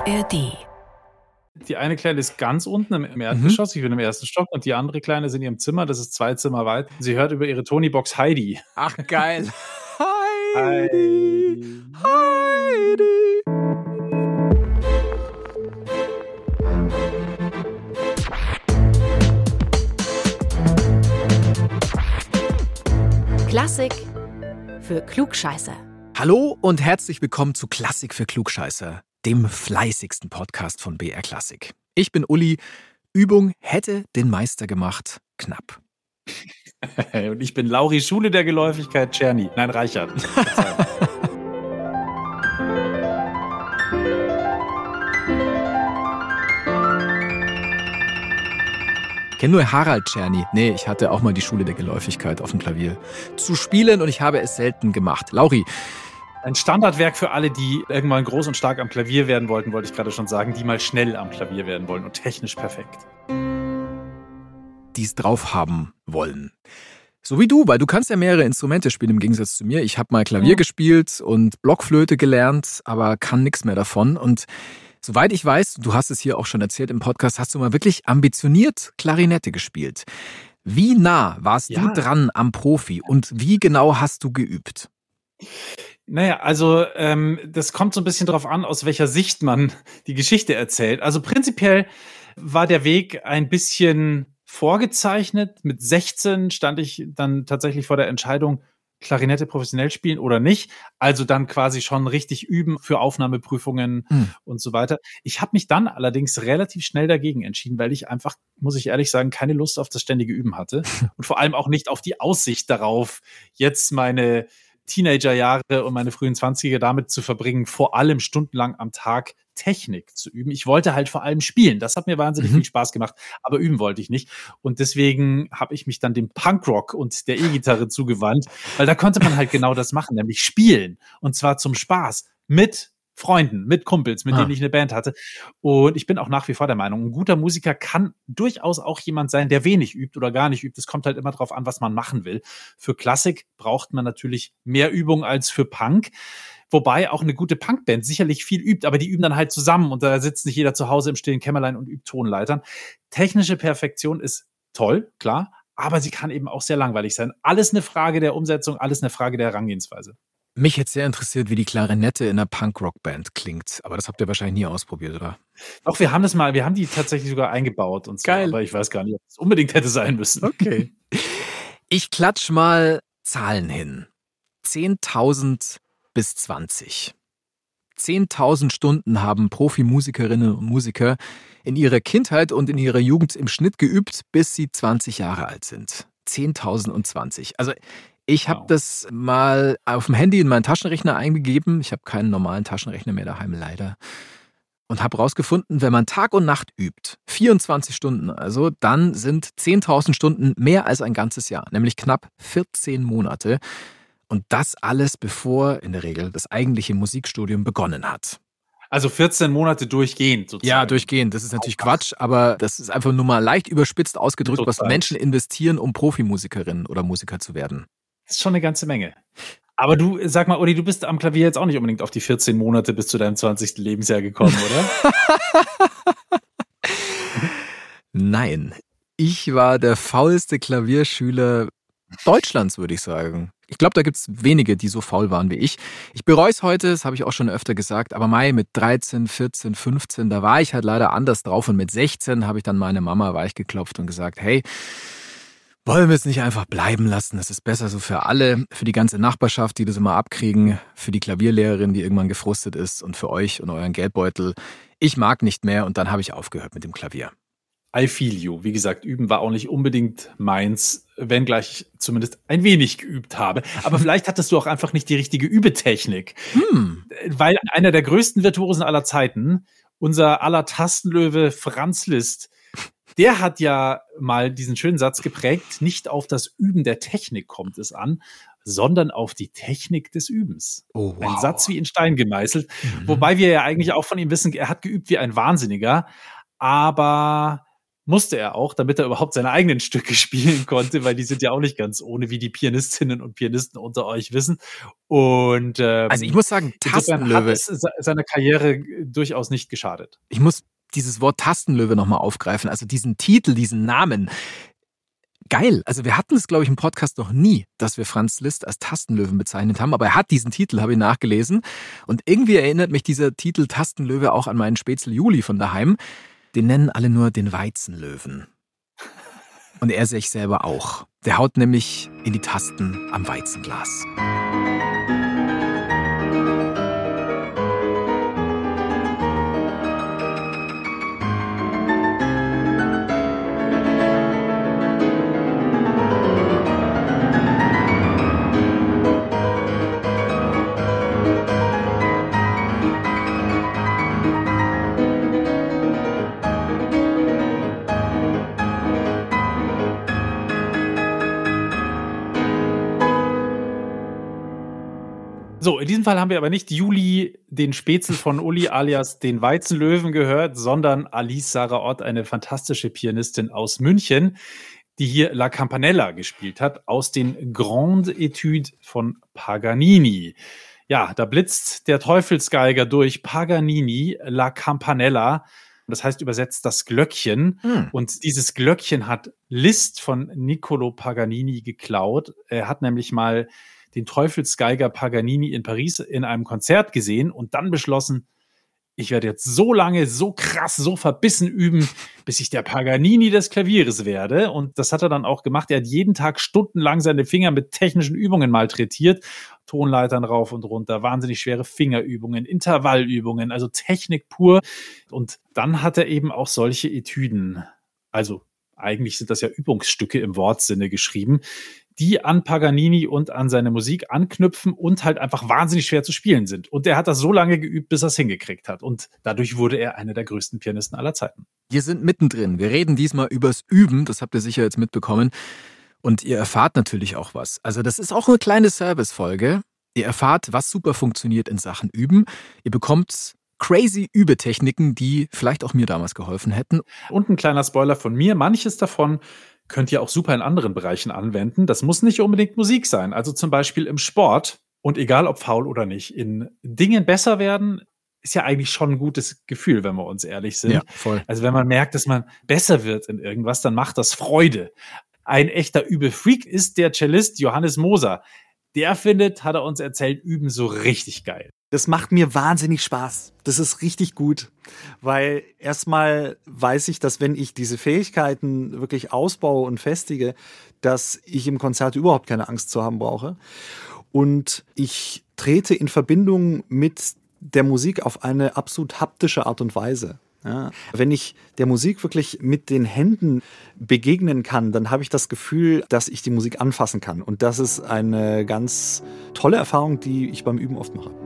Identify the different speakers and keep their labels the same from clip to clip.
Speaker 1: ARD.
Speaker 2: Die eine Kleine ist ganz unten im Erdgeschoss, ich bin im ersten Stock, und die andere Kleine ist in ihrem Zimmer, das ist 2 Zimmer weit. Sie hört über ihre Tony-Box Heidi.
Speaker 3: Ach, geil.
Speaker 2: Heidi.
Speaker 3: Heidi.
Speaker 1: Klassik für Klugscheißer.
Speaker 3: Hallo und herzlich willkommen zu Klassik für Klugscheißer, dem fleißigsten Podcast von BR Klassik. Ich bin Uli. Übung hätte den Meister gemacht. Knapp.
Speaker 2: Und ich bin Lauri, Schule der Geläufigkeit, Czerny. Nein, Reichert.
Speaker 3: Ich kenne nur Harald Czerny. Nee, ich hatte auch mal die Schule der Geläufigkeit auf dem Klavier zu spielen und ich habe es selten gemacht. Lauri.
Speaker 2: Ein Standardwerk für alle, die irgendwann groß und stark am Klavier werden wollten, wollte ich gerade schon sagen, die mal schnell am Klavier werden wollen und technisch perfekt.
Speaker 3: Die es drauf haben wollen. So wie du, weil du kannst ja mehrere Instrumente spielen im Gegensatz zu mir. Ich habe mal Klavier gespielt und Blockflöte gelernt, aber kann nichts mehr davon. Und soweit ich weiß, du hast es hier auch schon erzählt im Podcast, hast du mal wirklich ambitioniert Klarinette gespielt. Wie nah warst du dran am Profi und wie genau hast du geübt?
Speaker 2: Naja, also das kommt so ein bisschen drauf an, aus welcher Sicht man die Geschichte erzählt. Also prinzipiell war der Weg ein bisschen vorgezeichnet. Mit 16 stand ich dann tatsächlich vor der Entscheidung, Klarinette professionell spielen oder nicht. Also dann quasi schon richtig üben für Aufnahmeprüfungen und so weiter. Ich habe mich dann allerdings relativ schnell dagegen entschieden, weil ich einfach, muss ich ehrlich sagen, keine Lust auf das ständige Üben hatte. Und vor allem auch nicht auf die Aussicht darauf, jetzt meine Teenagerjahre und meine frühen 20er damit zu verbringen, vor allem stundenlang am Tag Technik zu üben. Ich wollte halt vor allem spielen. Das hat mir wahnsinnig viel Spaß gemacht, aber üben wollte ich nicht. Und deswegen habe ich mich dann dem Punkrock und der E-Gitarre zugewandt, weil da konnte man halt genau das machen, nämlich spielen. Und zwar zum Spaß mit Freunden, mit Kumpels, mit denen ich eine Band hatte. Und ich bin auch nach wie vor der Meinung, ein guter Musiker kann durchaus auch jemand sein, der wenig übt oder gar nicht übt. Es kommt halt immer drauf an, was man machen will. Für Klassik braucht man natürlich mehr Übung als für Punk. Wobei auch eine gute Punkband sicherlich viel übt, aber die üben dann halt zusammen und da sitzt nicht jeder zu Hause im stillen Kämmerlein und übt Tonleitern. Technische Perfektion ist toll, klar, aber sie kann eben auch sehr langweilig sein. Alles eine Frage der Umsetzung, alles eine Frage der Herangehensweise.
Speaker 3: Mich hätte sehr interessiert, wie die Klarinette in einer Punk-Rock-Band klingt. Aber das habt ihr wahrscheinlich nie ausprobiert, oder?
Speaker 2: Doch, wir haben die tatsächlich sogar eingebaut und so.
Speaker 3: Geil.
Speaker 2: Aber ich weiß gar nicht, ob es unbedingt hätte sein müssen.
Speaker 3: Okay. Ich klatsch mal Zahlen hin. 10.000 bis 20. 10.000 Stunden haben Profimusikerinnen und Musiker in ihrer Kindheit und in ihrer Jugend im Schnitt geübt, bis sie 20 Jahre alt sind. 10.000 und 20. Also ich habe das mal auf dem Handy in meinen Taschenrechner eingegeben. Ich habe keinen normalen Taschenrechner mehr daheim, leider. Und habe rausgefunden, wenn man Tag und Nacht übt, 24 Stunden also, dann sind 10.000 Stunden mehr als ein ganzes Jahr, nämlich knapp 14 Monate. Und das alles, bevor in der Regel das eigentliche Musikstudium begonnen hat.
Speaker 2: Also 14 Monate durchgehend sozusagen.
Speaker 3: Ja, durchgehend. Das ist natürlich Quatsch, aber das ist einfach nur mal leicht überspitzt ausgedrückt, was Menschen investieren, um Profimusikerinnen oder Musiker zu werden.
Speaker 2: Das ist schon eine ganze Menge. Aber du, sag mal, Uli, du bist am Klavier jetzt auch nicht unbedingt auf die 14 Monate bis zu deinem 20. Lebensjahr gekommen, oder?
Speaker 3: Nein. Ich war der faulste Klavierschüler Deutschlands, würde ich sagen. Ich glaube, da gibt es wenige, die so faul waren wie ich. Ich bereue es heute, das habe ich auch schon öfter gesagt, aber mit 13, 14, 15, da war ich halt leider anders drauf. Und mit 16 habe ich dann meine Mama weichgeklopft und gesagt, hey, wollen wir es nicht einfach bleiben lassen? Das ist besser so für alle, für die ganze Nachbarschaft, die das immer abkriegen, für die Klavierlehrerin, die irgendwann gefrustet ist und für euch und euren Geldbeutel. Ich mag nicht mehr und dann habe ich aufgehört mit dem Klavier.
Speaker 2: I feel you. Wie gesagt, üben war auch nicht unbedingt meins, wenngleich ich zumindest ein wenig geübt habe. Aber vielleicht hattest du auch einfach nicht die richtige Übetechnik. Weil einer der größten Virtuosen aller Zeiten, unser aller Tastenlöwe Franz Liszt, der hat ja mal diesen schönen Satz geprägt, nicht auf das Üben der Technik kommt es an, sondern auf die Technik des Übens. Oh, wow. Ein Satz wie in Stein gemeißelt. Wobei wir ja eigentlich auch von ihm wissen, er hat geübt wie ein Wahnsinniger, aber musste er auch, damit er überhaupt seine eigenen Stücke spielen konnte, weil die sind ja auch nicht ganz ohne, wie die Pianistinnen und Pianisten unter euch wissen. Und
Speaker 3: also ich muss sagen, Tastenlöwe
Speaker 2: hat es seiner Karriere durchaus nicht geschadet.
Speaker 3: Ich muss dieses Wort Tastenlöwe nochmal aufgreifen, also diesen Titel, diesen Namen. Geil, also wir hatten es, glaube ich, im Podcast noch nie, dass wir Franz Liszt als Tastenlöwen bezeichnet haben, aber er hat diesen Titel, habe ich nachgelesen. Und irgendwie erinnert mich dieser Titel Tastenlöwe auch an meinen Spätzle Juli von daheim. Den nennen alle nur den Weizenlöwen. Und er sich selber auch. Der haut nämlich in die Tasten am Weizenglas.
Speaker 2: So, in diesem Fall haben wir aber nicht Juli, den Spätzle von Uli alias den Weizenlöwen gehört, sondern Alice Sarah Ott, eine fantastische Pianistin aus München, die hier La Campanella gespielt hat, aus den Grandes Etudes von Paganini. Ja, da blitzt der Teufelsgeiger durch Paganini, La Campanella. Das heißt übersetzt das Glöckchen. Und dieses Glöckchen hat Liszt von Niccolò Paganini geklaut. Er hat nämlich mal den Teufelsgeiger Paganini in Paris in einem Konzert gesehen und dann beschlossen, ich werde jetzt so lange, so krass, so verbissen üben, bis ich der Paganini des Klavieres werde. Und das hat er dann auch gemacht. Er hat jeden Tag stundenlang seine Finger mit technischen Übungen malträtiert. Tonleitern rauf und runter, wahnsinnig schwere Fingerübungen, Intervallübungen, also Technik pur. Und dann hat er eben auch solche Etüden, also eigentlich sind das ja Übungsstücke im Wortsinne geschrieben, die an Paganini und an seine Musik anknüpfen und halt einfach wahnsinnig schwer zu spielen sind. Und er hat das so lange geübt, bis er es hingekriegt hat. Und dadurch wurde er einer der größten Pianisten aller Zeiten.
Speaker 3: Wir sind mittendrin. Wir reden diesmal übers Üben. Das habt ihr sicher jetzt mitbekommen. Und ihr erfahrt natürlich auch was. Also das ist auch eine kleine Service-Folge. Ihr erfahrt, was super funktioniert in Sachen Üben. Ihr bekommt crazy Übetechniken, die vielleicht auch mir damals geholfen hätten.
Speaker 2: Und ein kleiner Spoiler von mir. Manches davon könnt ihr auch super in anderen Bereichen anwenden. Das muss nicht unbedingt Musik sein. Also zum Beispiel im Sport. Und egal ob faul oder nicht, in Dingen besser werden, ist ja eigentlich schon ein gutes Gefühl, wenn wir uns ehrlich sind.
Speaker 3: Ja, voll.
Speaker 2: Also wenn man merkt, dass man besser wird in irgendwas, dann macht das Freude. Ein echter Übefreak ist der Cellist Johannes Moser. Der findet, hat er uns erzählt, Üben so richtig geil.
Speaker 4: Das macht mir wahnsinnig Spaß. Das ist richtig gut, weil erstmal weiß ich, dass wenn ich diese Fähigkeiten wirklich ausbaue und festige, dass ich im Konzert überhaupt keine Angst zu haben brauche. Und ich trete in Verbindung mit der Musik auf eine absolut haptische Art und Weise. Ja, wenn ich der Musik wirklich mit den Händen begegnen kann, dann habe ich das Gefühl, dass ich die Musik anfassen kann. Und das ist eine ganz tolle Erfahrung, die ich beim Üben oft mache.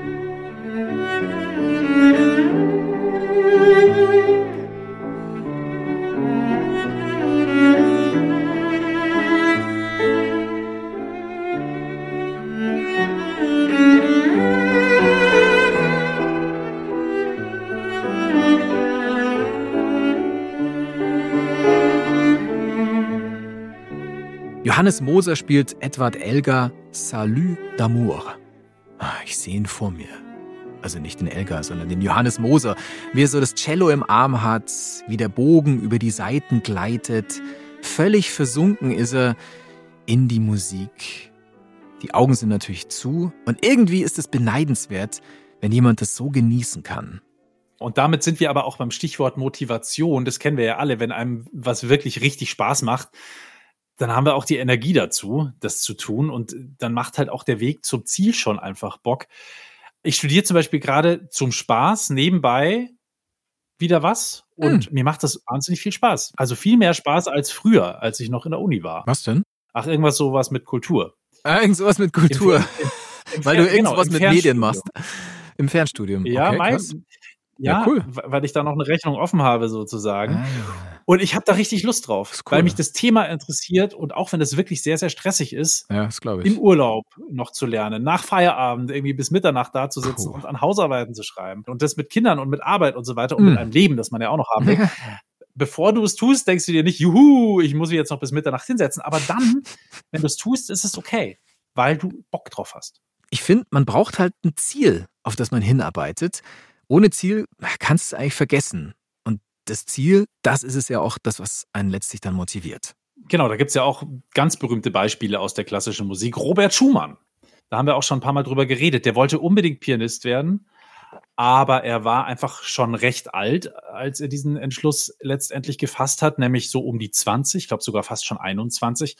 Speaker 3: Johannes Moser spielt Edward Elgar Salut d'amour. Ich sehe ihn vor mir. Also nicht den Elgar, sondern den Johannes Moser. Wie er so das Cello im Arm hat, wie der Bogen über die Saiten gleitet. Völlig versunken ist er in die Musik. Die Augen sind natürlich zu. Und irgendwie ist es beneidenswert, wenn jemand das so genießen kann.
Speaker 2: Und damit sind wir aber auch beim Stichwort Motivation. Das kennen wir ja alle, wenn einem was wirklich richtig Spaß macht, dann haben wir auch die Energie dazu, das zu tun. Und dann macht halt auch der Weg zum Ziel schon einfach Bock. Ich studiere zum Beispiel gerade zum Spaß nebenbei wieder was. Und mir macht das wahnsinnig viel Spaß. Also viel mehr Spaß als früher, als ich noch in der Uni war.
Speaker 3: Was denn?
Speaker 2: Ach, sowas mit Kultur.
Speaker 3: Irgend sowas mit Kultur. Weil du irgendwas mit Medien machst. Im Fernstudium.
Speaker 2: Ja,
Speaker 3: okay,
Speaker 2: meist. Ja,
Speaker 3: cool.
Speaker 2: Weil ich da noch eine Rechnung offen habe sozusagen. Und ich habe da richtig Lust drauf, cool, weil mich das Thema interessiert und auch wenn es wirklich sehr, sehr stressig ist,
Speaker 3: ja, das glaube ich,
Speaker 2: im Urlaub noch zu lernen, nach Feierabend irgendwie bis Mitternacht da zu sitzen und an Hausarbeiten zu schreiben und das mit Kindern und mit Arbeit und so weiter und mit einem Leben, das man ja auch noch haben will. bevor du es tust, denkst du dir nicht, juhu, ich muss mich jetzt noch bis Mitternacht hinsetzen. Aber dann, wenn du es tust, ist es okay, weil du Bock drauf hast.
Speaker 3: Ich finde, man braucht halt ein Ziel, auf das man hinarbeitet. Ohne Ziel kannst du es eigentlich vergessen. Und das Ziel, das ist es ja auch das, was einen letztlich dann motiviert.
Speaker 2: Genau, da gibt es ja auch ganz berühmte Beispiele aus der klassischen Musik. Robert Schumann, da haben wir auch schon ein paar Mal drüber geredet. Der wollte unbedingt Pianist werden, aber er war einfach schon recht alt, als er diesen Entschluss letztendlich gefasst hat, nämlich so um die 20, ich glaube sogar fast schon 21.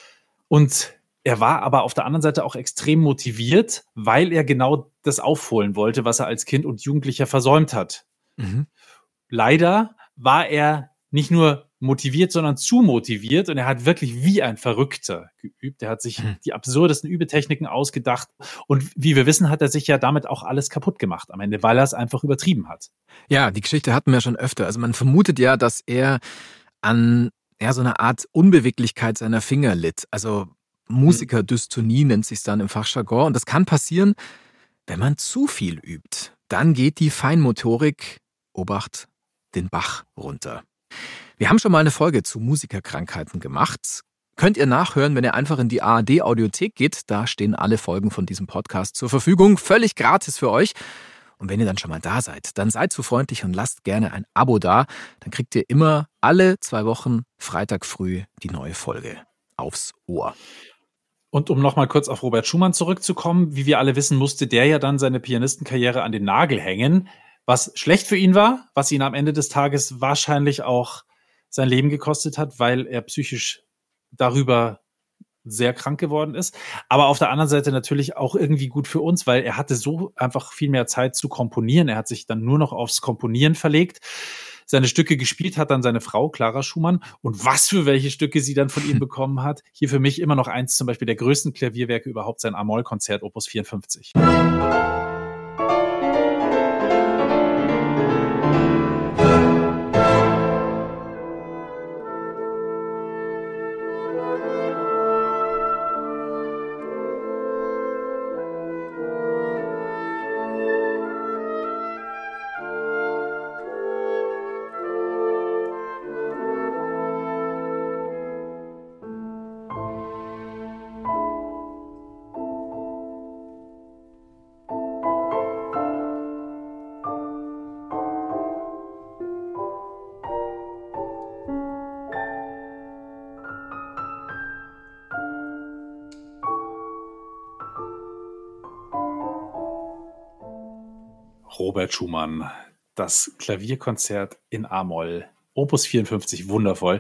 Speaker 2: Und er war aber auf der anderen Seite auch extrem motiviert, weil er genau das aufholen wollte, was er als Kind und Jugendlicher versäumt hat.
Speaker 3: Mhm.
Speaker 2: Leider war er nicht nur motiviert, sondern zu motiviert und er hat wirklich wie ein Verrückter geübt. Er hat sich die absurdesten Übetechniken ausgedacht und wie wir wissen, hat er sich ja damit auch alles kaputt gemacht am Ende, weil er es einfach übertrieben hat.
Speaker 3: Ja, die Geschichte hatten wir schon öfter. Also man vermutet ja, dass er an so einer Art Unbeweglichkeit seiner Finger litt. Also Musikerdystonie nennt sich dann im Fachjargon. Und das kann passieren, wenn man zu viel übt. Dann geht die Feinmotorik, Obacht, den Bach runter. Wir haben schon mal eine Folge zu Musikerkrankheiten gemacht. Könnt ihr nachhören, wenn ihr einfach in die ARD-Audiothek geht. Da stehen alle Folgen von diesem Podcast zur Verfügung. Völlig gratis für euch. Und wenn ihr dann schon mal da seid, dann seid so freundlich und lasst gerne ein Abo da. Dann kriegt ihr immer alle 2 Wochen Freitag früh die neue Folge aufs Ohr.
Speaker 2: Und um nochmal kurz auf Robert Schumann zurückzukommen, wie wir alle wissen, musste der ja dann seine Pianistenkarriere an den Nagel hängen, was schlecht für ihn war, was ihn am Ende des Tages wahrscheinlich auch sein Leben gekostet hat, weil er psychisch darüber sehr krank geworden ist. Aber auf der anderen Seite natürlich auch irgendwie gut für uns, weil er hatte so einfach viel mehr Zeit zu komponieren. Er hat sich dann nur noch aufs Komponieren verlegt. Seine Stücke gespielt hat dann seine Frau, Clara Schumann. Und was für welche Stücke sie dann von ihm bekommen hat. Hier für mich immer noch eins zum Beispiel der größten Klavierwerke überhaupt, sein A-Moll-Konzert Opus 54. Robert Schumann, das Klavierkonzert in A-Moll, Opus 54, wundervoll.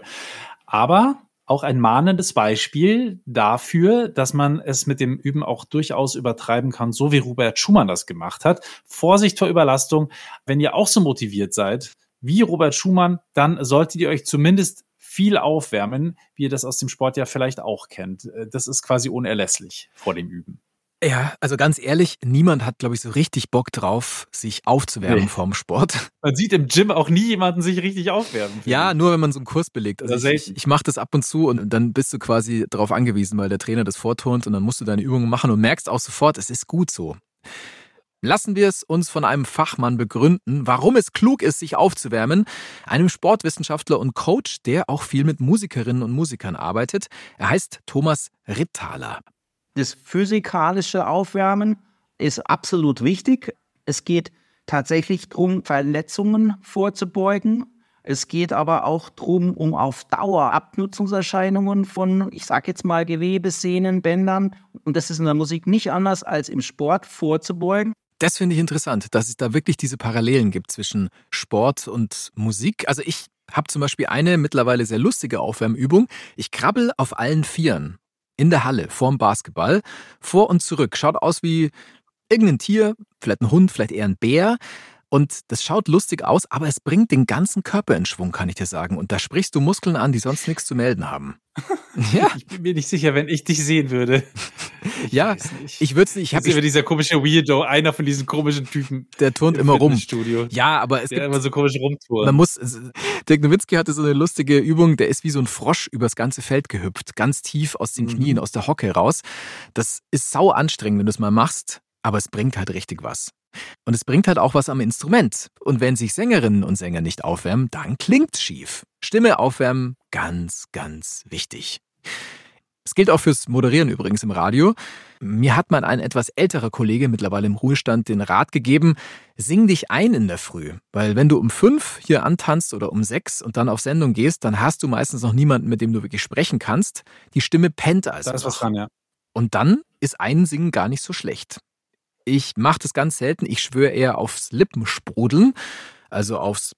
Speaker 2: Aber auch ein mahnendes Beispiel dafür, dass man es mit dem Üben auch durchaus übertreiben kann, so wie Robert Schumann das gemacht hat. Vorsicht vor Überlastung. Wenn ihr auch so motiviert seid wie Robert Schumann, dann solltet ihr euch zumindest viel aufwärmen, wie ihr das aus dem Sport ja vielleicht auch kennt. Das ist quasi unerlässlich vor dem Üben.
Speaker 3: Ja, also ganz ehrlich, niemand hat, glaube ich, so richtig Bock drauf, sich aufzuwärmen vorm Sport.
Speaker 2: Man sieht im Gym auch nie jemanden sich richtig aufwärmen.
Speaker 3: Ja, nur wenn man so einen Kurs belegt. Also ich mache das ab und zu und dann bist du quasi darauf angewiesen, weil der Trainer das vorturnt und dann musst du deine Übungen machen und merkst auch sofort, es ist gut so. Lassen wir es uns von einem Fachmann begründen, warum es klug ist, sich aufzuwärmen. Einem Sportwissenschaftler und Coach, der auch viel mit Musikerinnen und Musikern arbeitet. Er heißt Thomas Rittaler.
Speaker 5: Das physikalische Aufwärmen ist absolut wichtig. Es geht tatsächlich darum, Verletzungen vorzubeugen. Es geht aber auch darum, um auf Dauer Abnutzungserscheinungen von, ich sage jetzt mal, Gewebe, Sehnen, Bändern, und das ist in der Musik nicht anders als im Sport, vorzubeugen.
Speaker 3: Das finde ich interessant, dass es da wirklich diese Parallelen gibt zwischen Sport und Musik. Also ich habe zum Beispiel eine mittlerweile sehr lustige Aufwärmübung. Ich krabbel auf allen Vieren in der Halle vorm Basketball, vor und zurück. Schaut aus wie irgendein Tier, vielleicht ein Hund, vielleicht eher ein Bär. Und das schaut lustig aus, aber es bringt den ganzen Körper in Schwung, kann ich dir sagen. Und da sprichst du Muskeln an, die sonst nichts zu melden haben.
Speaker 2: Ja. Ich bin mir nicht sicher, wenn ich dich sehen würde.
Speaker 3: Ich würde es nicht.
Speaker 2: Ich habe dieser komische Weirdo, einer von diesen komischen Typen.
Speaker 3: Der turnt immer rum.
Speaker 2: Studio.
Speaker 3: Ja, aber es gibt
Speaker 2: immer so komisch rumturnt.
Speaker 3: Man muss. Dirk Nowitzki hatte so eine lustige Übung. Der ist wie so ein Frosch übers ganze Feld gehüpft, ganz tief aus den Knien, aus der Hocke raus. Das ist sau anstrengend, wenn du es mal machst, aber es bringt halt richtig was. Und es bringt halt auch was am Instrument. Und wenn sich Sängerinnen und Sänger nicht aufwärmen, dann klingt's schief. Stimme aufwärmen, ganz, ganz wichtig. Es gilt auch fürs Moderieren übrigens im Radio. Mir hat mal ein etwas älterer Kollege, mittlerweile im Ruhestand, den Rat gegeben, sing dich ein in der Früh. Weil wenn du um 5 hier antanzt oder um 6 und dann auf Sendung gehst, dann hast du meistens noch niemanden, mit dem du wirklich sprechen kannst. Die Stimme pennt also.
Speaker 2: Da ist was dran, ja.
Speaker 3: Und dann ist Einsingen gar nicht so schlecht. Ich mache das ganz selten. Ich schwöre eher aufs Lippensprudeln, also aufs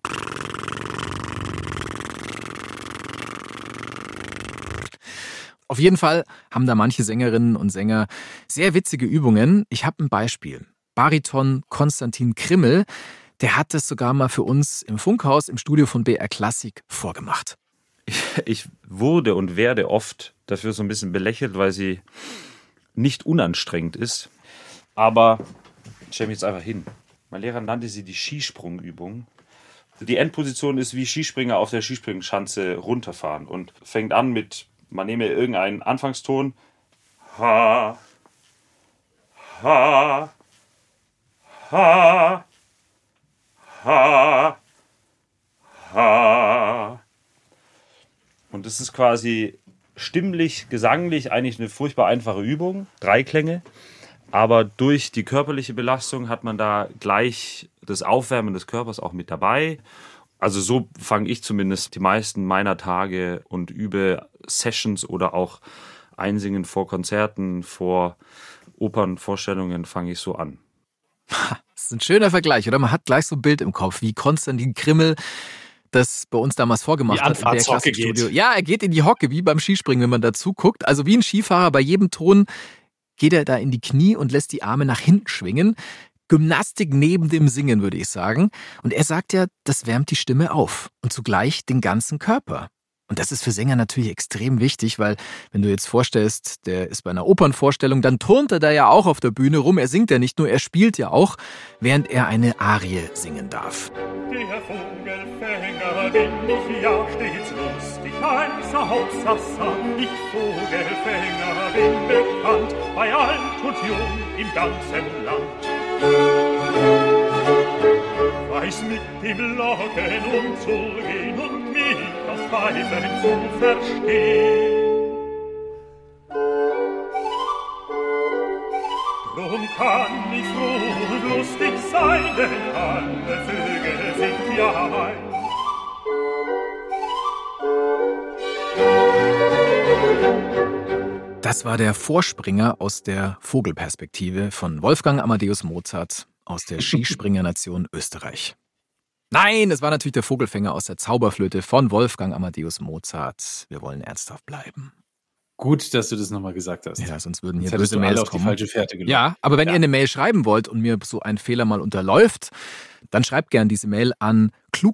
Speaker 3: Auf jeden Fall haben da manche Sängerinnen und Sänger sehr witzige Übungen. Ich habe ein Beispiel. Bariton Konstantin Krimmel, der hat das sogar mal für uns im Funkhaus im Studio von BR Klassik vorgemacht.
Speaker 6: Ich wurde und werde oft dafür so ein bisschen belächelt, weil sie nicht unanstrengend ist. Aber ich stelle mich jetzt einfach hin. Mein Lehrer nannte sie die Skisprungübung. Die Endposition ist wie Skispringer auf der Skispringschanze runterfahren und fängt an mit, man nehme irgendeinen Anfangston. Ha, ha, ha, ha, ha. Und das ist quasi stimmlich, gesanglich eigentlich eine furchtbar einfache Übung. 3 Klänge. Aber durch die körperliche Belastung hat man da gleich das Aufwärmen des Körpers auch mit dabei. Also so fange ich zumindest die meisten meiner Tage und übe Sessions oder auch Einsingen vor Konzerten, vor Opernvorstellungen fange ich so an.
Speaker 3: Das ist ein schöner Vergleich, oder? Man hat gleich so ein Bild im Kopf, wie Konstantin Krimmel das bei uns damals vorgemacht hat im BR Klassikstudio. Ja, er geht in die Hocke, wie beim Skispringen, wenn man dazu guckt. Also wie ein Skifahrer, bei jedem Ton geht er da in die Knie und lässt die Arme nach hinten schwingen. Gymnastik neben dem Singen, würde ich sagen. Und er sagt ja, das wärmt die Stimme auf und zugleich den ganzen Körper. Und das ist für Sänger natürlich extrem wichtig, weil wenn du jetzt vorstellst, der ist bei einer Opernvorstellung, dann turnt er da ja auch auf der Bühne rum. Er singt ja nicht nur, er spielt ja auch, während er eine Arie singen darf.
Speaker 7: Der Vogelfänger, den ich jag stets lustig, heißer Hauptsassa. Ich Vogelfänger bin bekannt, bei alt und jung im ganzen Land. Weiß mit dem Locken umzugehen und mich aus Pfeifen zu verstehen. Drum kann ich froh und lustig sein, denn alle Vögel sind ja ein.
Speaker 3: Das war der Vorspringer aus der Vogelperspektive von Wolfgang Amadeus Mozart aus der Skispringernation Österreich. Nein, es war natürlich der Vogelfänger aus der Zauberflöte von Wolfgang Amadeus Mozart. Wir wollen ernsthaft bleiben.
Speaker 2: Gut, dass du das nochmal gesagt hast.
Speaker 3: Ja, sonst würden hier
Speaker 2: Jetzt
Speaker 3: böse Mails
Speaker 2: auf
Speaker 3: kommen.
Speaker 2: die falsche Fährte genommen.
Speaker 3: Ja, aber wenn ihr eine Mail schreiben wollt und mir so ein Fehler mal unterläuft, dann schreibt gern diese Mail an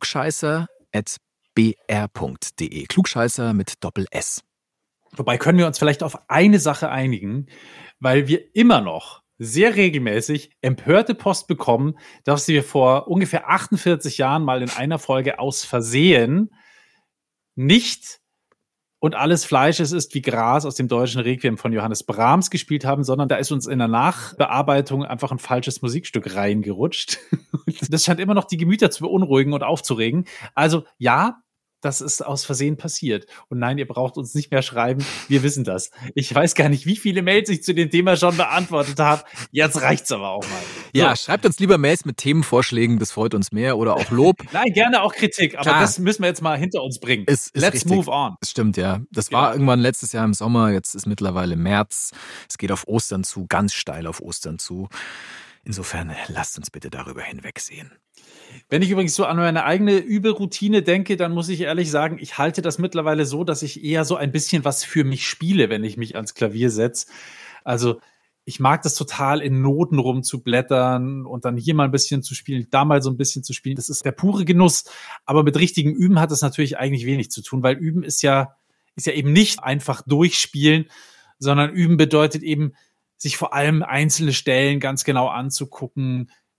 Speaker 3: klugscheißer@br.de. Klugscheißer mit Doppel-S.
Speaker 2: Wobei können wir uns vielleicht auf eine Sache einigen, weil wir immer noch sehr regelmäßig empörte Post bekommen, dass wir vor ungefähr 48 Jahren mal in einer Folge aus Versehen nicht und alles Fleisch es ist wie Gras aus dem deutschen Requiem von Johannes Brahms gespielt haben, sondern da ist uns in der Nachbearbeitung einfach ein falsches Musikstück reingerutscht. Das scheint immer noch die Gemüter zu beunruhigen und aufzuregen. Also ja, das ist aus Versehen passiert. Und nein, ihr braucht uns nicht mehr schreiben. Wir wissen das. Ich weiß gar nicht, wie viele Mails ich zu dem Thema schon beantwortet habe. Jetzt reicht's aber auch mal.
Speaker 3: Ja, schreibt uns lieber Mails mit Themenvorschlägen, das freut uns mehr, oder auch Lob.
Speaker 2: Nein, gerne auch Kritik, aber
Speaker 3: Klar.
Speaker 2: Das müssen wir jetzt mal hinter uns bringen.
Speaker 3: Ist
Speaker 2: Let's
Speaker 3: richtig.
Speaker 2: move on.
Speaker 3: Das stimmt, ja. Das war irgendwann letztes Jahr im Sommer, jetzt ist mittlerweile März. Es geht auf Ostern zu, ganz steil auf Ostern zu. Insofern lasst uns bitte darüber hinwegsehen.
Speaker 2: Wenn ich übrigens so an meine eigene Übelroutine denke, dann muss ich ehrlich sagen, ich halte das mittlerweile so, dass ich eher so ein bisschen was für mich spiele, wenn ich mich ans Klavier setze. Also ich mag das total, in Noten rumzublättern und dann hier mal ein bisschen zu spielen, da mal so ein bisschen zu spielen. Das ist der pure Genuss. Aber mit richtigem Üben hat das natürlich eigentlich wenig zu tun, weil Üben ist ja eben nicht einfach durchspielen, sondern Üben bedeutet eben, sich vor allem einzelne Stellen ganz genau anzugucken,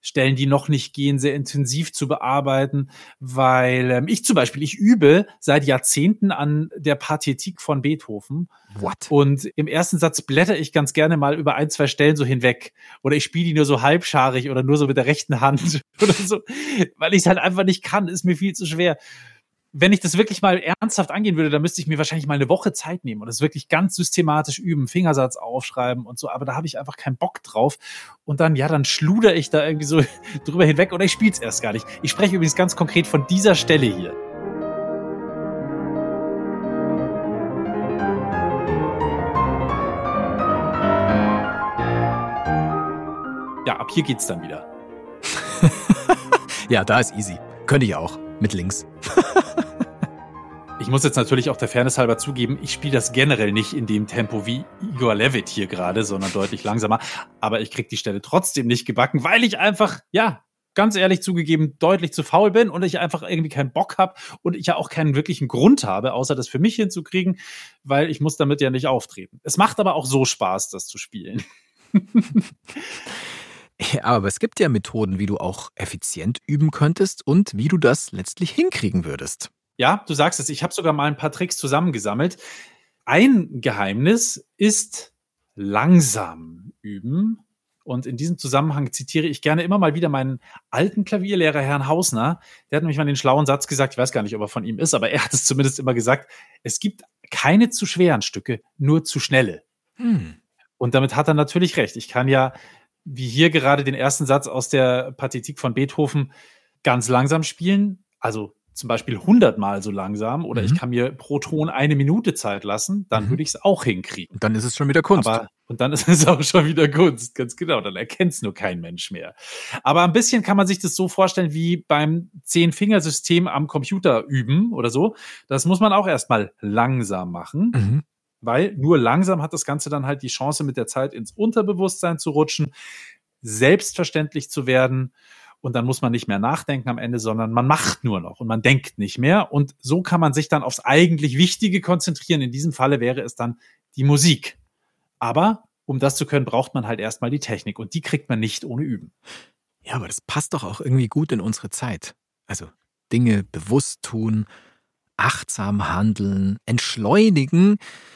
Speaker 2: Stellen, die noch nicht gehen, sehr intensiv zu bearbeiten, weil ich zum Beispiel, ich übe seit Jahrzehnten an der Partitik von Beethoven.
Speaker 3: What?
Speaker 2: Und im ersten Satz blätter ich ganz gerne mal über 1, 2 Stellen so hinweg. Oder ich spiele die nur so halbscharig oder nur so mit der rechten Hand oder so, weil ich es halt einfach nicht kann, ist mir viel zu schwer. Wenn ich das wirklich mal ernsthaft angehen würde, dann müsste ich mir wahrscheinlich mal eine Woche Zeit nehmen und das wirklich ganz systematisch üben, Fingersatz aufschreiben und so. Aber da habe ich einfach keinen Bock drauf. Und dann, dann schludere ich da irgendwie so drüber hinweg oder ich spiele es erst gar nicht. Ich spreche übrigens ganz konkret von dieser Stelle hier. Ja, ab hier geht's dann wieder.
Speaker 3: Ja, da ist easy. Könnte ich auch. Mit links.
Speaker 2: Ich muss jetzt natürlich auch der Fairness halber zugeben, ich spiele das generell nicht in dem Tempo wie Igor Levit hier gerade, sondern deutlich langsamer. Aber ich kriege die Stelle trotzdem nicht gebacken, weil ich einfach, ganz ehrlich zugegeben, deutlich zu faul bin und ich einfach irgendwie keinen Bock habe und ich ja auch keinen wirklichen Grund habe, außer das für mich hinzukriegen, weil ich muss damit ja nicht auftreten. Es macht aber auch so Spaß, das zu spielen.
Speaker 3: Ja, aber es gibt ja Methoden, wie du auch effizient üben könntest und wie du das letztlich hinkriegen würdest.
Speaker 2: Ja, du sagst es, ich habe sogar mal ein paar Tricks zusammengesammelt. Ein Geheimnis ist langsam üben. Und in diesem Zusammenhang zitiere ich gerne immer mal wieder meinen alten Klavierlehrer, Herrn Hausner. Der hat nämlich mal den schlauen Satz gesagt, ich weiß gar nicht, ob er von ihm ist, aber er hat es zumindest immer gesagt, es gibt keine zu schweren Stücke, nur zu schnelle. Und damit hat er natürlich recht. Ich kann ja, wie hier gerade den ersten Satz aus der Partitik von Beethoven, ganz langsam spielen, also zum Beispiel 100-mal so langsam, oder ich kann mir pro Ton 1 Minute Zeit lassen, dann würde ich es auch hinkriegen.
Speaker 3: Und dann ist es schon wieder Kunst.
Speaker 2: Und dann ist es auch schon wieder Kunst, ganz genau. Dann erkennt es nur kein Mensch mehr. Aber ein bisschen kann man sich das so vorstellen wie beim 10-Fingersystem am Computer üben oder so. Das muss man auch erstmal langsam machen, weil nur langsam hat das Ganze dann halt die Chance, mit der Zeit ins Unterbewusstsein zu rutschen, selbstverständlich zu werden. Und dann muss man nicht mehr nachdenken am Ende, sondern man macht nur noch und man denkt nicht mehr. Und so kann man sich dann aufs eigentlich Wichtige konzentrieren. In diesem Falle wäre es dann die Musik. Aber um das zu können, braucht man halt erstmal die Technik. Und die kriegt man nicht ohne Üben.
Speaker 3: Ja, aber das passt doch auch irgendwie gut in unsere Zeit. Also Dinge bewusst tun, achtsam handeln, entschleunigen.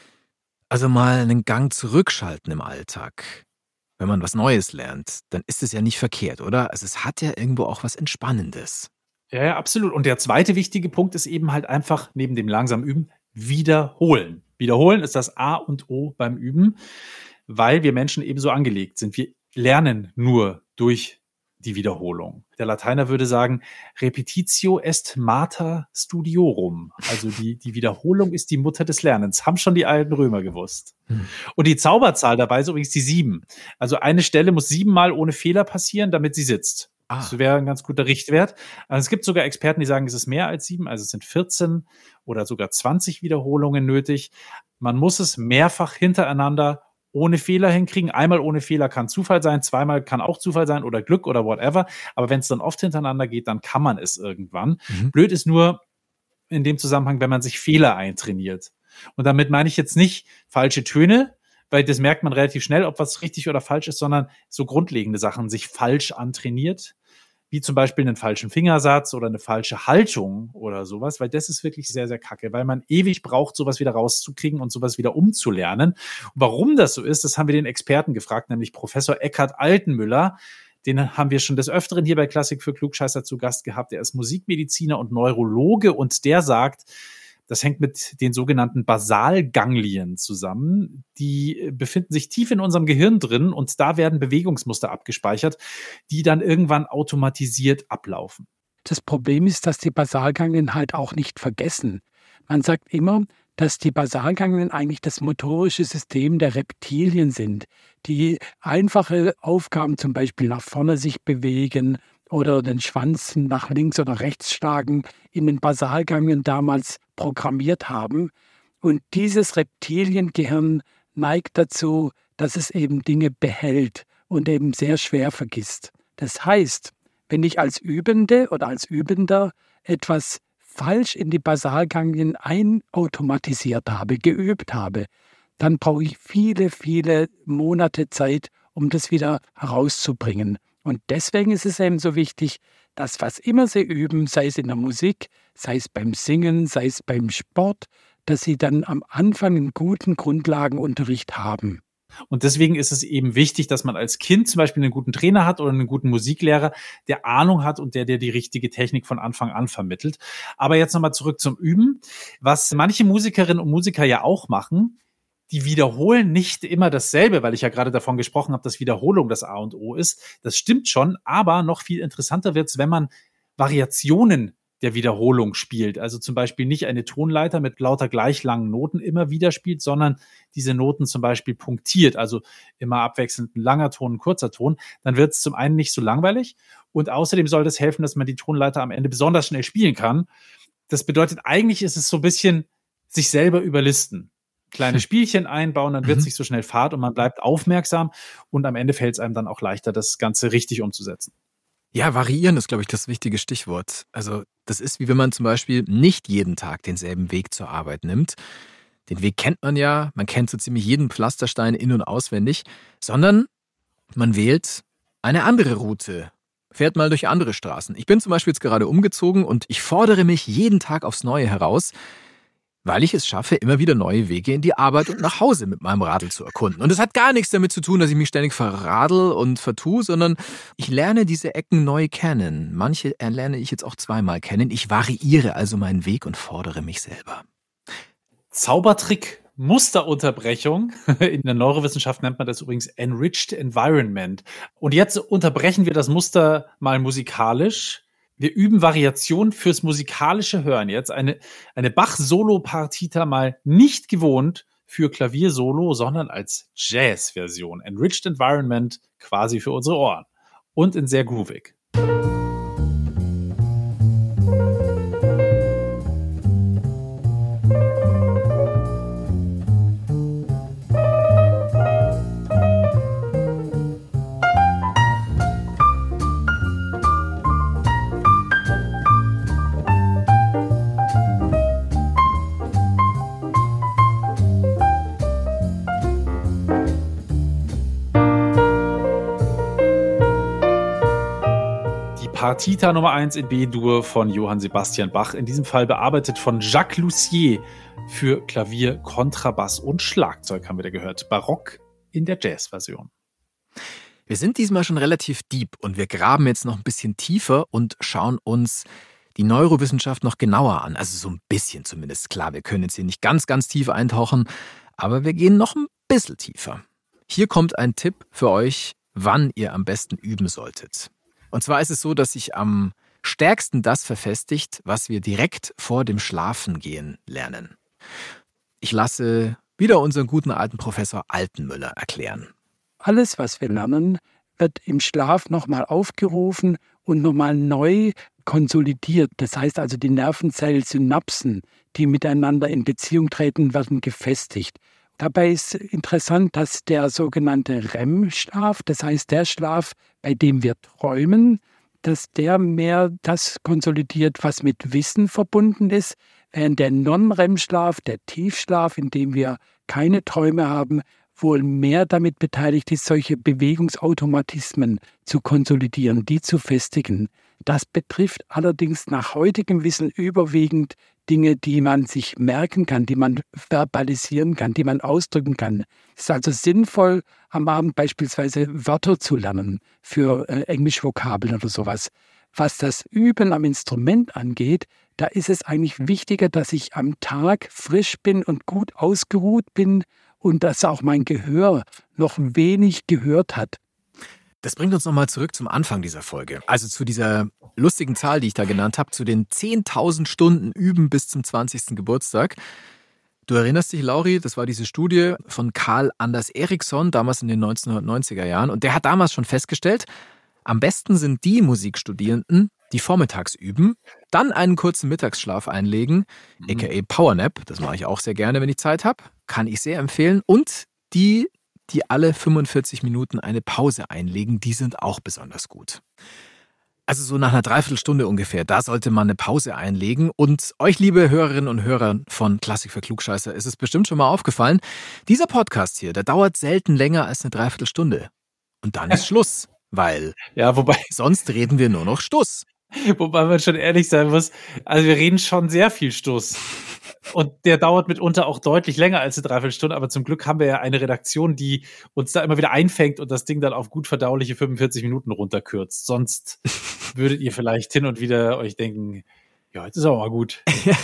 Speaker 3: Also mal einen Gang zurückschalten im Alltag. Wenn man was Neues lernt, dann ist es ja nicht verkehrt, oder? Also es hat ja irgendwo auch was Entspannendes.
Speaker 2: Ja, absolut. Und der zweite wichtige Punkt ist eben halt einfach, neben dem langsamen Üben, wiederholen. Wiederholen ist das A und O beim Üben, weil wir Menschen eben so angelegt sind. Wir lernen nur durch die Wiederholung. Der Lateiner würde sagen, repetitio est mater studiorum. Also die Wiederholung ist die Mutter des Lernens. Haben schon die alten Römer gewusst. Und die Zauberzahl dabei ist übrigens die 7. Also eine Stelle muss 7-mal ohne Fehler passieren, damit sie sitzt. Das wäre ein ganz guter Richtwert. Also es gibt sogar Experten, die sagen, es ist mehr als 7. Also es sind 14 oder sogar 20 Wiederholungen nötig. Man muss es mehrfach hintereinander ohne Fehler hinkriegen. Einmal ohne Fehler kann Zufall sein, zweimal kann auch Zufall sein oder Glück oder whatever. Aber wenn es dann oft hintereinander geht, dann kann man es irgendwann. Blöd ist nur in dem Zusammenhang, wenn man sich Fehler eintrainiert. Und damit meine ich jetzt nicht falsche Töne, weil das merkt man relativ schnell, ob was richtig oder falsch ist, sondern so grundlegende Sachen sich falsch antrainiert, wie zum Beispiel einen falschen Fingersatz oder eine falsche Haltung oder sowas, weil das ist wirklich sehr, sehr kacke, weil man ewig braucht, sowas wieder rauszukriegen und sowas wieder umzulernen. Und warum das so ist, das haben wir den Experten gefragt, nämlich Professor Eckhard Altenmüller. Den haben wir schon des Öfteren hier bei Klassik für Klugscheißer zu Gast gehabt. Er ist Musikmediziner und Neurologe und der sagt, das hängt mit den sogenannten Basalganglien zusammen. Die befinden sich tief in unserem Gehirn drin und da werden Bewegungsmuster abgespeichert, die dann irgendwann automatisiert ablaufen.
Speaker 8: Das Problem ist, dass die Basalganglien halt auch nicht vergessen. Man sagt immer, dass die Basalganglien eigentlich das motorische System der Reptilien sind, die einfache Aufgaben, zum Beispiel nach vorne sich bewegen oder den Schwanz nach links oder rechts schlagen, in den Basalganglien damals programmiert haben. Und dieses Reptiliengehirn neigt dazu, dass es eben Dinge behält und eben sehr schwer vergisst. Das heißt, wenn ich als Übende oder als Übender etwas falsch in die Basalganglien einautomatisiert habe, geübt habe, dann brauche ich viele, viele Monate Zeit, um das wieder herauszubringen. Und deswegen ist es eben so wichtig, dass was immer sie üben, sei es in der Musik, sei es beim Singen, sei es beim Sport, dass sie dann am Anfang einen guten Grundlagenunterricht haben.
Speaker 2: Und deswegen ist es eben wichtig, dass man als Kind zum Beispiel einen guten Trainer hat oder einen guten Musiklehrer, der Ahnung hat und der dir die richtige Technik von Anfang an vermittelt. Aber jetzt nochmal zurück zum Üben. Was manche Musikerinnen und Musiker ja auch machen, die wiederholen nicht immer dasselbe, weil ich ja gerade davon gesprochen habe, dass Wiederholung das A und O ist. Das stimmt schon, aber noch viel interessanter wird es, wenn man Variationen der Wiederholung spielt. Also zum Beispiel nicht eine Tonleiter mit lauter gleich langen Noten immer wieder spielt, sondern diese Noten zum Beispiel punktiert, also immer abwechselnd ein langer Ton, ein kurzer Ton. Dann wird es zum einen nicht so langweilig und außerdem soll das helfen, dass man die Tonleiter am Ende besonders schnell spielen kann. Das bedeutet, eigentlich ist es so ein bisschen sich selber überlisten. Kleine Spielchen einbauen, dann wird es nicht so schnell Fahrt und man bleibt aufmerksam und am Ende fällt es einem dann auch leichter, das Ganze richtig umzusetzen.
Speaker 3: Ja, variieren ist, glaube ich, das wichtige Stichwort. Also das ist, wie wenn man zum Beispiel nicht jeden Tag denselben Weg zur Arbeit nimmt. Den Weg kennt man ja, man kennt so ziemlich jeden Pflasterstein in- und auswendig, sondern man wählt eine andere Route, fährt mal durch andere Straßen. Ich bin zum Beispiel jetzt gerade umgezogen und ich fordere mich jeden Tag aufs Neue heraus, weil ich es schaffe, immer wieder neue Wege in die Arbeit und nach Hause mit meinem Radl zu erkunden. Und das hat gar nichts damit zu tun, dass ich mich ständig verradel und vertue, sondern ich lerne diese Ecken neu kennen. Manche lerne ich jetzt auch zweimal kennen. Ich variiere also meinen Weg und fordere mich selber.
Speaker 2: Zaubertrick, Musterunterbrechung. In der Neurowissenschaft nennt man das übrigens Enriched Environment. Und jetzt unterbrechen wir das Muster mal musikalisch. Wir üben Variationen fürs musikalische Hören. Jetzt eine Bach-Solo-Partita mal nicht gewohnt für Klavier-Solo, sondern als Jazz-Version. Enriched Environment quasi für unsere Ohren. Und in sehr groovig. Partita Nummer 1 in B-Dur von Johann Sebastian Bach, in diesem Fall bearbeitet von Jacques Lussier für Klavier, Kontrabass und Schlagzeug, haben wir da gehört. Barock in der Jazz-Version.
Speaker 3: Wir sind diesmal schon relativ deep und wir graben jetzt noch ein bisschen tiefer und schauen uns die Neurowissenschaft noch genauer an. Also so ein bisschen zumindest. Klar, wir können jetzt hier nicht ganz, ganz tief eintauchen, aber wir gehen noch ein bisschen tiefer. Hier kommt ein Tipp für euch, wann ihr am besten üben solltet. Und zwar ist es so, dass sich am stärksten das verfestigt, was wir direkt vor dem Schlafengehen lernen. Ich lasse wieder unseren guten alten Professor Altenmüller erklären.
Speaker 8: Alles, was wir lernen, wird im Schlaf nochmal aufgerufen und nochmal neu konsolidiert. Das heißt also, die Nervenzellsynapsen, die miteinander in Beziehung treten, werden gefestigt. Dabei ist interessant, dass der sogenannte REM-Schlaf, das heißt der Schlaf, bei dem wir träumen, dass der mehr das konsolidiert, was mit Wissen verbunden ist, während der Non-REM-Schlaf, der Tiefschlaf, in dem wir keine Träume haben, wohl mehr damit beteiligt ist, solche Bewegungsautomatismen zu konsolidieren, die zu festigen. Das betrifft allerdings nach heutigem Wissen überwiegend Dinge, die man sich merken kann, die man verbalisieren kann, die man ausdrücken kann. Es ist also sinnvoll, am Abend beispielsweise Wörter zu lernen für Englischvokabeln oder sowas. Was das Üben am Instrument angeht, da ist es eigentlich wichtiger, dass ich am Tag frisch bin und gut ausgeruht bin und dass auch mein Gehör noch wenig gehört hat.
Speaker 3: Das bringt uns nochmal zurück zum Anfang dieser Folge. Also zu dieser lustigen Zahl, die ich da genannt habe, zu den 10.000 Stunden Üben bis zum 20. Geburtstag. Du erinnerst dich, Lauri, das war diese Studie von Carl Anders Eriksson, damals in den 1990er Jahren. Und der hat damals schon festgestellt, am besten sind die Musikstudierenden, die vormittags üben, dann einen kurzen Mittagsschlaf einlegen, aka Powernap, das mache ich auch sehr gerne, wenn ich Zeit habe, kann ich sehr empfehlen. Und die alle 45 Minuten eine Pause einlegen, die sind auch besonders gut. Also so nach einer Dreiviertelstunde ungefähr, da sollte man eine Pause einlegen. Und euch, liebe Hörerinnen und Hörer von Klassik für Klugscheißer, ist es bestimmt schon mal aufgefallen, dieser Podcast hier, der dauert selten länger als eine Dreiviertelstunde. Und dann ist Schluss, weil
Speaker 2: wobei
Speaker 3: sonst reden wir nur noch Stuss.
Speaker 2: Wobei man schon ehrlich sein muss, also wir reden schon sehr viel Stuss. Und der dauert mitunter auch deutlich länger als eine Dreiviertelstunde, aber zum Glück haben wir ja eine Redaktion, die uns da immer wieder einfängt und das Ding dann auf gut verdauliche 45 Minuten runterkürzt. Sonst würdet ihr vielleicht hin und wieder euch denken, ja, jetzt ist aber mal gut.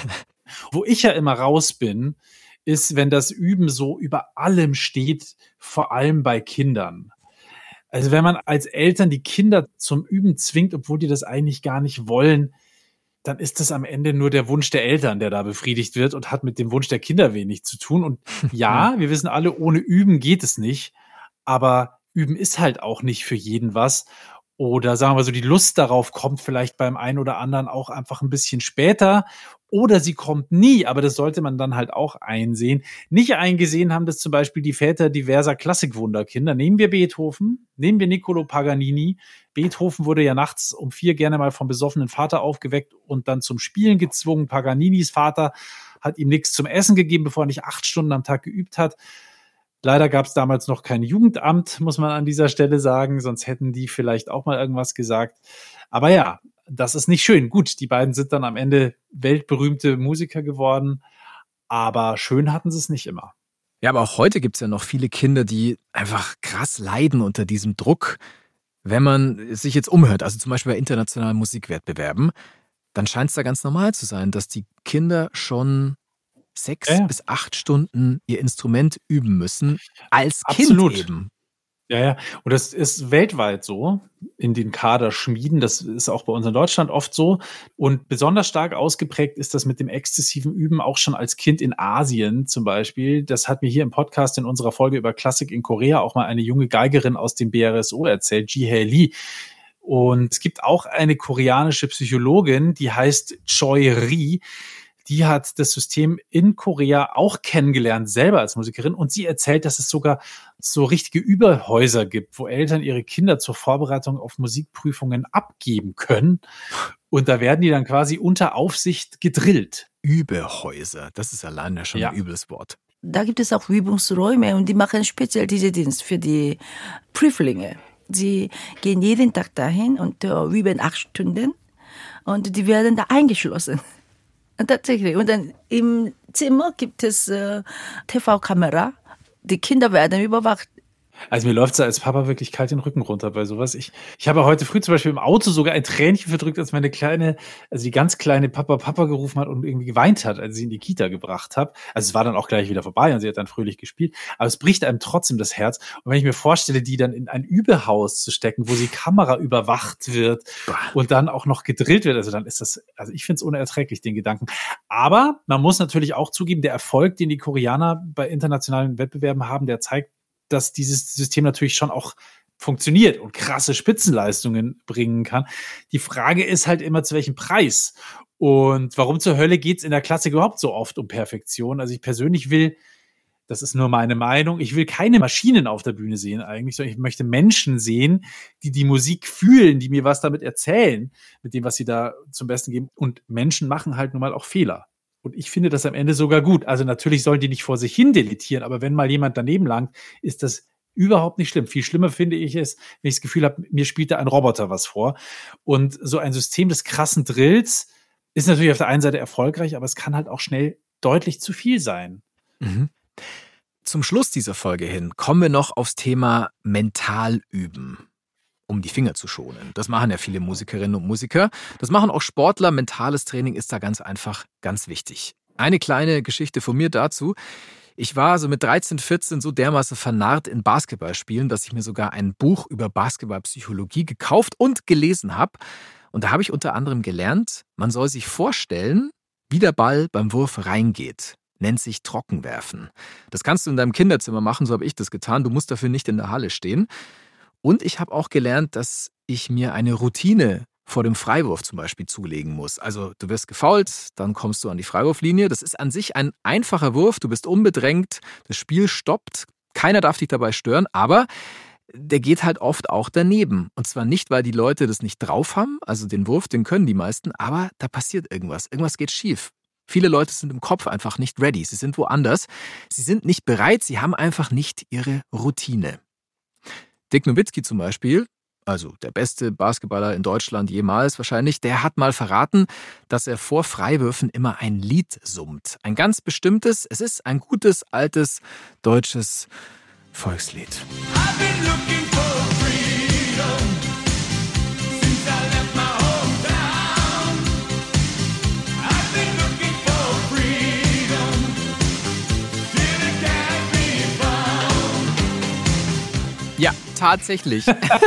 Speaker 2: Wo ich ja immer raus bin, ist, wenn das Üben so über allem steht, vor allem bei Kindern. Also wenn man als Eltern die Kinder zum Üben zwingt, obwohl die das eigentlich gar nicht wollen, dann ist das am Ende nur der Wunsch der Eltern, der da befriedigt wird und hat mit dem Wunsch der Kinder wenig zu tun. Und ja, wir wissen alle, ohne Üben geht es nicht. Aber Üben ist halt auch nicht für jeden was. Oder sagen wir so, die Lust darauf kommt vielleicht beim einen oder anderen auch einfach ein bisschen später. Oder sie kommt nie, aber das sollte man dann halt auch einsehen. Nicht eingesehen haben das zum Beispiel die Väter diverser Klassikwunderkinder. Nehmen wir Beethoven, nehmen wir Niccolò Paganini. Beethoven wurde ja nachts um 4 gerne mal vom besoffenen Vater aufgeweckt und dann zum Spielen gezwungen. Paganinis Vater hat ihm nichts zum Essen gegeben, bevor er nicht 8 Stunden am Tag geübt hat. Leider gab es damals noch kein Jugendamt, muss man an dieser Stelle sagen, sonst hätten die vielleicht auch mal irgendwas gesagt. Aber ja, das ist nicht schön. Gut, die beiden sind dann am Ende weltberühmte Musiker geworden, aber schön hatten sie es nicht immer.
Speaker 3: Ja, aber auch heute gibt es ja noch viele Kinder, die einfach krass leiden unter diesem Druck. Wenn man sich jetzt umhört, also zum Beispiel bei internationalen Musikwettbewerben, dann scheint es da ganz normal zu sein, dass die Kinder schon 6 bis 8 Stunden ihr Instrument üben müssen, als
Speaker 2: Absolut.
Speaker 3: Kind eben.
Speaker 2: Ja. Und das ist weltweit so, in den Kaderschmieden. Das ist auch bei uns in Deutschland oft so. Und besonders stark ausgeprägt ist das mit dem exzessiven Üben auch schon als Kind in Asien zum Beispiel. Das hat mir hier im Podcast in unserer Folge über Klassik in Korea auch mal eine junge Geigerin aus dem BRSO erzählt, Ji-Hae Lee. Und es gibt auch eine koreanische Psychologin, die heißt Choi Ri. Die hat das System in Korea auch kennengelernt, selber als Musikerin. Und sie erzählt, dass es sogar so richtige Übehäuser gibt, wo Eltern ihre Kinder zur Vorbereitung auf Musikprüfungen abgeben können. Und da werden die dann quasi unter Aufsicht gedrillt.
Speaker 3: Übehäuser, das ist allein ja schon ein übles Wort.
Speaker 9: Da gibt es auch Übungsräume und die machen speziell diesen Dienst für die Prüflinge. Sie gehen jeden Tag dahin und üben 8 Stunden und die werden da eingeschlossen. Tatsächlich. Und dann im Zimmer gibt es TV-Kamera. Die Kinder werden überwacht.
Speaker 2: Also mir läuft es als Papa wirklich kalt den Rücken runter bei sowas. Ich habe heute früh zum Beispiel im Auto sogar ein Tränchen verdrückt, als meine kleine, also die ganz kleine Papa gerufen hat und irgendwie geweint hat, als ich sie in die Kita gebracht habe. Also es war dann auch gleich wieder vorbei und sie hat dann fröhlich gespielt. Aber es bricht einem trotzdem das Herz. Und wenn ich mir vorstelle, die dann in ein Übehaus zu stecken, wo sie Kamera überwacht wird und dann auch noch gedrillt wird, also dann ist das, also ich finde es unerträglich, den Gedanken. Aber man muss natürlich auch zugeben, der Erfolg, den die Koreaner bei internationalen Wettbewerben haben, der zeigt, dass dieses System natürlich schon auch funktioniert und krasse Spitzenleistungen bringen kann. Die Frage ist halt immer, zu welchem Preis? Und warum zur Hölle geht es in der Klassik überhaupt so oft um Perfektion? Also ich persönlich will, das ist nur meine Meinung, ich will keine Maschinen auf der Bühne sehen eigentlich, sondern ich möchte Menschen sehen, die die Musik fühlen, die mir was damit erzählen, mit dem, was sie da zum Besten geben. Und Menschen machen halt nun mal auch Fehler. Und ich finde das am Ende sogar gut. Also natürlich sollen die nicht vor sich hin deletieren, aber wenn mal jemand daneben langt, ist das überhaupt nicht schlimm. Viel schlimmer finde ich es, wenn ich das Gefühl habe, mir spielt da ein Roboter was vor. Und so ein System des krassen Drills ist natürlich auf der einen Seite erfolgreich, aber es kann halt auch schnell deutlich zu viel sein.
Speaker 3: Mhm. Zum Schluss dieser Folge hin kommen wir noch aufs Thema Mentalüben, um die Finger zu schonen. Das machen ja viele Musikerinnen und Musiker. Das machen auch Sportler. Mentales Training ist da ganz einfach ganz wichtig. Eine kleine Geschichte von mir dazu. Ich war so mit 13, 14 so dermaßen vernarrt in Basketballspielen, dass ich mir sogar ein Buch über Basketballpsychologie gekauft und gelesen habe. Und da habe ich unter anderem gelernt, man soll sich vorstellen, wie der Ball beim Wurf reingeht. Nennt sich Trockenwerfen. Das kannst du in deinem Kinderzimmer machen, so habe ich das getan. Du musst dafür nicht in der Halle stehen. Und ich habe auch gelernt, dass ich mir eine Routine vor dem Freiwurf zum Beispiel zulegen muss. Also du wirst gefoult, dann kommst du an die Freiwurflinie. Das ist an sich ein einfacher Wurf, du bist unbedrängt, das Spiel stoppt, keiner darf dich dabei stören, aber der geht halt oft auch daneben. Und zwar nicht, weil die Leute das nicht drauf haben, also den Wurf, den können die meisten, aber da passiert irgendwas. Irgendwas geht schief. Viele Leute sind im Kopf einfach nicht ready, sie sind woanders, sie sind nicht bereit, sie haben einfach nicht ihre Routine. Dirk Nowitzki zum Beispiel, also der beste Basketballer in Deutschland jemals wahrscheinlich, der hat mal verraten, dass er vor Freiwürfen immer ein Lied summt. Ein ganz bestimmtes, es ist ein gutes, altes, deutsches Volkslied. Ja, tatsächlich.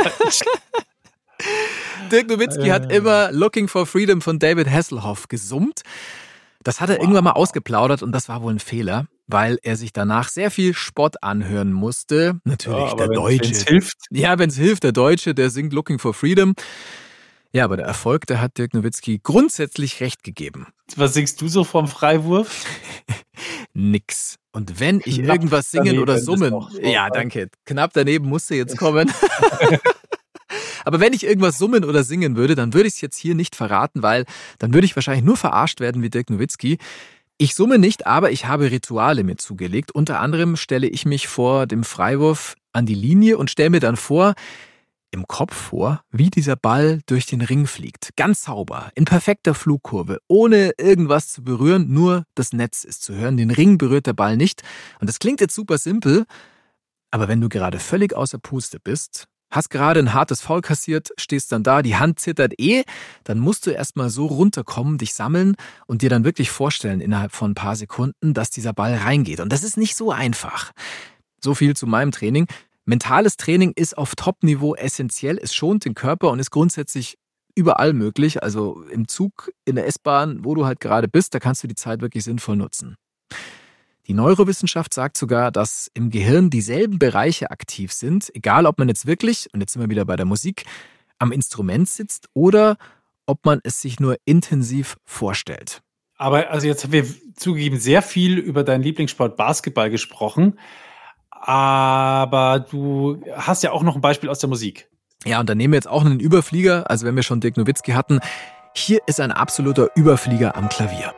Speaker 3: Dirk Nowitzki hat immer Looking for Freedom von David Hasselhoff gesummt. Das hat er irgendwann mal ausgeplaudert und das war wohl ein Fehler, weil er sich danach sehr viel Spott anhören musste. Natürlich der Deutsche. Wenn's hilft. Ja, wenn es hilft, der Deutsche, der singt Looking for Freedom. Ja, aber der Erfolg, der hat Dirk Nowitzki grundsätzlich recht gegeben.
Speaker 2: Was singst du so vom Freiwurf?
Speaker 3: Nix. Und wenn ich irgendwas singen oder summen, ja, danke, knapp daneben musste jetzt kommen. Aber wenn ich irgendwas summen oder singen würde, dann würde ich es jetzt hier nicht verraten, weil dann würde ich wahrscheinlich nur verarscht werden wie Dirk Nowitzki. Ich summe nicht, aber ich habe Rituale mir zugelegt. Unter anderem stelle ich mich vor dem Freiwurf an die Linie und stelle mir dann im Kopf vor, wie dieser Ball durch den Ring fliegt. Ganz sauber, in perfekter Flugkurve, ohne irgendwas zu berühren, nur das Netz ist zu hören. Den Ring berührt der Ball nicht. Und das klingt jetzt super simpel, aber wenn du gerade völlig außer Puste bist, hast gerade ein hartes Foul kassiert, stehst dann da, die Hand zittert dann musst du erstmal so runterkommen, dich sammeln und dir dann wirklich vorstellen innerhalb von ein paar Sekunden, dass dieser Ball reingeht. Und das ist nicht so einfach. So viel zu meinem Training. Mentales Training ist auf Top-Niveau essentiell, es schont den Körper und ist grundsätzlich überall möglich. Also im Zug, in der S-Bahn, wo du halt gerade bist, da kannst du die Zeit wirklich sinnvoll nutzen. Die Neurowissenschaft sagt sogar, dass im Gehirn dieselben Bereiche aktiv sind, egal ob man jetzt wirklich, und jetzt sind wir wieder bei der Musik, am Instrument sitzt oder ob man es sich nur intensiv vorstellt.
Speaker 2: Aber also jetzt haben wir zugegeben sehr viel über deinen Lieblingssport Basketball gesprochen. Aber du hast ja auch noch ein Beispiel aus der Musik.
Speaker 3: Ja, und dann nehmen wir jetzt auch einen Überflieger. Also wenn wir schon Dirk Nowitzki hatten, hier ist ein absoluter Überflieger am Klavier.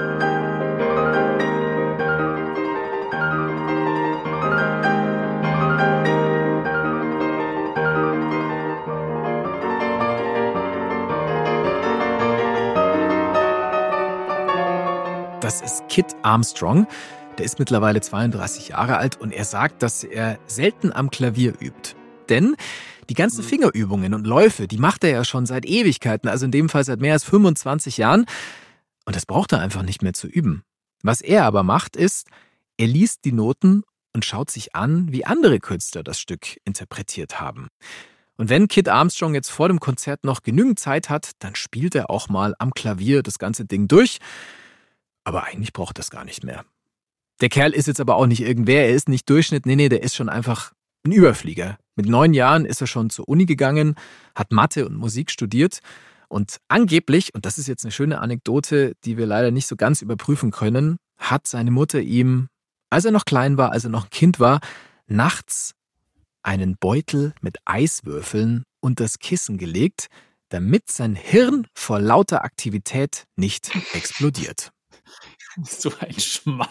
Speaker 3: Das ist Kit Armstrong. Der ist mittlerweile 32 Jahre alt und er sagt, dass er selten am Klavier übt. Denn die ganzen Fingerübungen und Läufe, die macht er ja schon seit Ewigkeiten, also in dem Fall seit mehr als 25 Jahren. Und das braucht er einfach nicht mehr zu üben. Was er aber macht, ist, er liest die Noten und schaut sich an, wie andere Künstler das Stück interpretiert haben. Und wenn Kit Armstrong jetzt vor dem Konzert noch genügend Zeit hat, dann spielt er auch mal am Klavier das ganze Ding durch. Aber eigentlich braucht er es gar nicht mehr. Der Kerl ist jetzt aber auch nicht irgendwer, er ist nicht Durchschnitt, nee, der ist schon einfach ein Überflieger. Mit 9 Jahren ist er schon zur Uni gegangen, hat Mathe und Musik studiert und angeblich, und das ist jetzt eine schöne Anekdote, die wir leider nicht so ganz überprüfen können, hat seine Mutter ihm, als er noch klein war, als er noch ein Kind war, nachts einen Beutel mit Eiswürfeln unter das Kissen gelegt, damit sein Hirn vor lauter Aktivität nicht explodiert.
Speaker 2: So ein Schmarrn.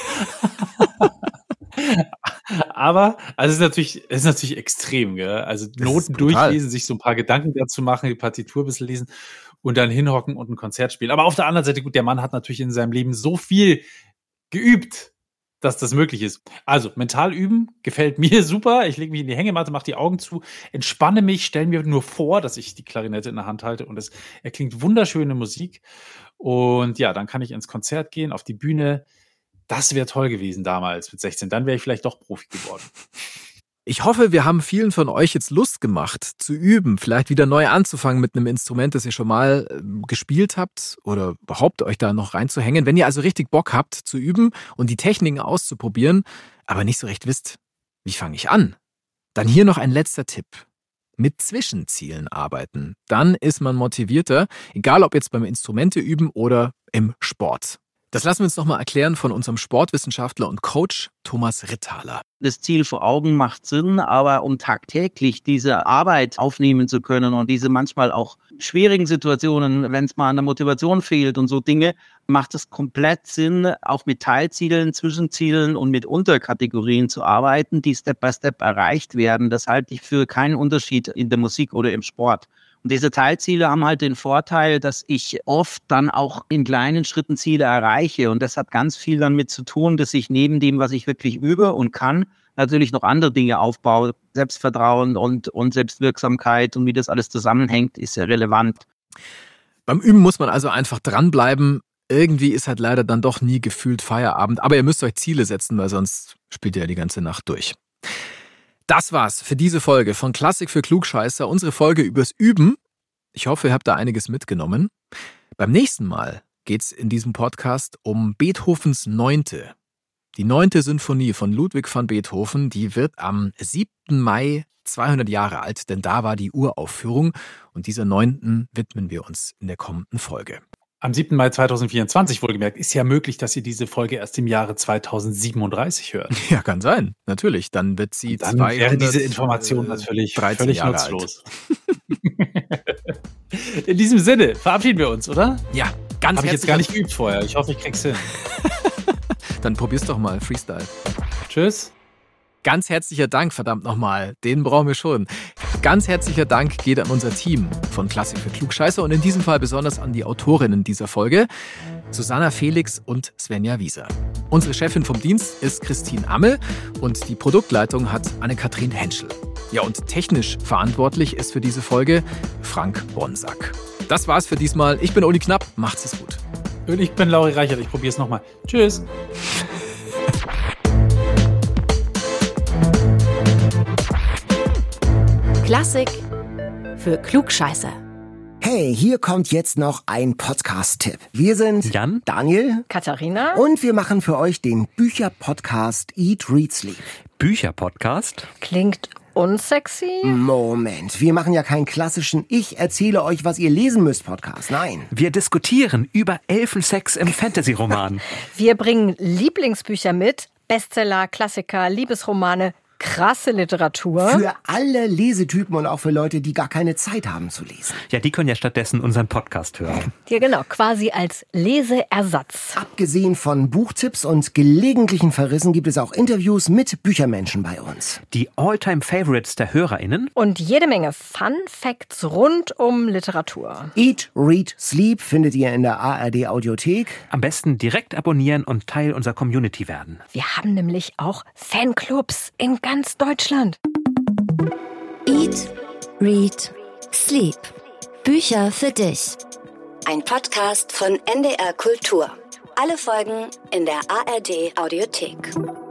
Speaker 2: Aber, also es ist natürlich extrem, gell? Also Noten durchlesen, sich so ein paar Gedanken dazu machen, die Partitur ein bisschen lesen und dann hinhocken und ein Konzert spielen. Aber auf der anderen Seite, gut, der Mann hat natürlich in seinem Leben so viel geübt, dass das möglich ist. Also, mental üben gefällt mir super. Ich lege mich in die Hängematte, mache die Augen zu, entspanne mich, stelle mir nur vor, dass ich die Klarinette in der Hand halte und es erklingt wunderschöne Musik. Und ja, dann kann ich ins Konzert gehen, auf die Bühne. Das wäre toll gewesen damals mit 16. Dann wäre ich vielleicht doch Profi geworden.
Speaker 3: Ich hoffe, wir haben vielen von euch jetzt Lust gemacht, zu üben, vielleicht wieder neu anzufangen mit einem Instrument, das ihr schon mal gespielt habt oder überhaupt euch da noch reinzuhängen. Wenn ihr also richtig Bock habt zu üben und die Techniken auszuprobieren, aber nicht so recht wisst, wie fange ich an? Dann hier noch ein letzter Tipp. Mit Zwischenzielen arbeiten. Dann ist man motivierter, egal ob jetzt beim Instrumente üben oder im Sport. Das lassen wir uns nochmal erklären von unserem Sportwissenschaftler und Coach Thomas Ritthaler.
Speaker 5: Das Ziel vor Augen macht Sinn, aber um tagtäglich diese Arbeit aufnehmen zu können und diese manchmal auch schwierigen Situationen, wenn es mal an der Motivation fehlt und so Dinge, macht es komplett Sinn, auch mit Teilzielen, Zwischenzielen und mit Unterkategorien zu arbeiten, die Step by Step erreicht werden. Das halte ich für keinen Unterschied in der Musik oder im Sport. Und diese Teilziele haben halt den Vorteil, dass ich oft dann auch in kleinen Schritten Ziele erreiche. Und das hat ganz viel damit zu tun, dass ich neben dem, was ich wirklich übe und kann, natürlich noch andere Dinge aufbaue. Selbstvertrauen und Selbstwirksamkeit und wie das alles zusammenhängt, ist ja relevant.
Speaker 3: Beim Üben muss man also einfach dranbleiben. Irgendwie ist halt leider dann doch nie gefühlt Feierabend. Aber ihr müsst euch Ziele setzen, weil sonst spielt ihr ja die ganze Nacht durch. Das war's für diese Folge von Klassik für Klugscheißer, unsere Folge übers Üben. Ich hoffe, ihr habt da einiges mitgenommen. Beim nächsten Mal geht's in diesem Podcast um Beethovens 9. Die 9. Sinfonie von Ludwig van Beethoven, die wird am 7. Mai 200 Jahre alt, denn da war die Uraufführung und dieser 9. widmen wir uns in der kommenden Folge.
Speaker 2: Am 7. Mai 2024 wohlgemerkt, ist ja möglich, dass ihr diese Folge erst im Jahre 2037 hört.
Speaker 3: Ja, kann sein, natürlich. Dann wird sie
Speaker 2: dann wäre diese Information natürlich völlig nutzlos. In diesem Sinne verabschieden wir uns, oder?
Speaker 3: Ja, ganz herzlich.
Speaker 2: Habe ich jetzt gar nicht geübt vorher. Ich hoffe, ich krieg's hin.
Speaker 3: Dann probier's doch mal, Freestyle.
Speaker 2: Tschüss.
Speaker 3: Ganz herzlicher Dank, verdammt nochmal, den brauchen wir schon. Ganz herzlicher Dank geht an unser Team von Klassik für Klugscheißer und in diesem Fall besonders an die Autorinnen dieser Folge, Susanna Felix und Svenja Wieser. Unsere Chefin vom Dienst ist Christine Ammel und die Produktleitung hat Anne-Kathrin Henschel. Ja, und technisch verantwortlich ist für diese Folge Frank Bonsack. Das war's für diesmal. Ich bin Uli Knapp, macht's es gut.
Speaker 2: Und ich bin Lauri Reichert, ich probier's nochmal. Tschüss.
Speaker 1: Klassik für Klugscheißer.
Speaker 10: Hey, hier kommt jetzt noch ein Podcast-Tipp. Wir sind
Speaker 11: Jan,
Speaker 10: Daniel,
Speaker 11: Katharina
Speaker 10: und wir machen für euch den Bücher-Podcast Eat, Read, Sleep.
Speaker 11: Bücher-Podcast?
Speaker 12: Klingt unsexy?
Speaker 10: Moment, wir machen ja keinen klassischen Ich erzähle euch, was ihr lesen müsst Podcast. Nein.
Speaker 11: Wir diskutieren über Elfensex im Fantasy-Roman.
Speaker 12: Wir bringen Lieblingsbücher mit, Bestseller, Klassiker, Liebesromane, krasse Literatur.
Speaker 10: Für alle Lesetypen und auch für Leute, die gar keine Zeit haben zu lesen.
Speaker 11: Ja, die können ja stattdessen unseren Podcast hören.
Speaker 12: Ja, genau, quasi als Leseersatz.
Speaker 10: Abgesehen von Buchtipps und gelegentlichen Verrissen gibt es auch Interviews mit Büchermenschen bei uns.
Speaker 11: Die All-Time-Favorites der HörerInnen.
Speaker 12: Und jede Menge Fun-Facts rund um Literatur.
Speaker 10: Eat, Read, Sleep findet ihr in der ARD-Audiothek.
Speaker 11: Am besten direkt abonnieren und Teil unserer Community werden.
Speaker 12: Wir haben nämlich auch Fanclubs in ganz Deutschland.
Speaker 13: Eat, Read, Sleep. Bücher für dich. Ein Podcast von NDR Kultur. Alle Folgen in der ARD Audiothek.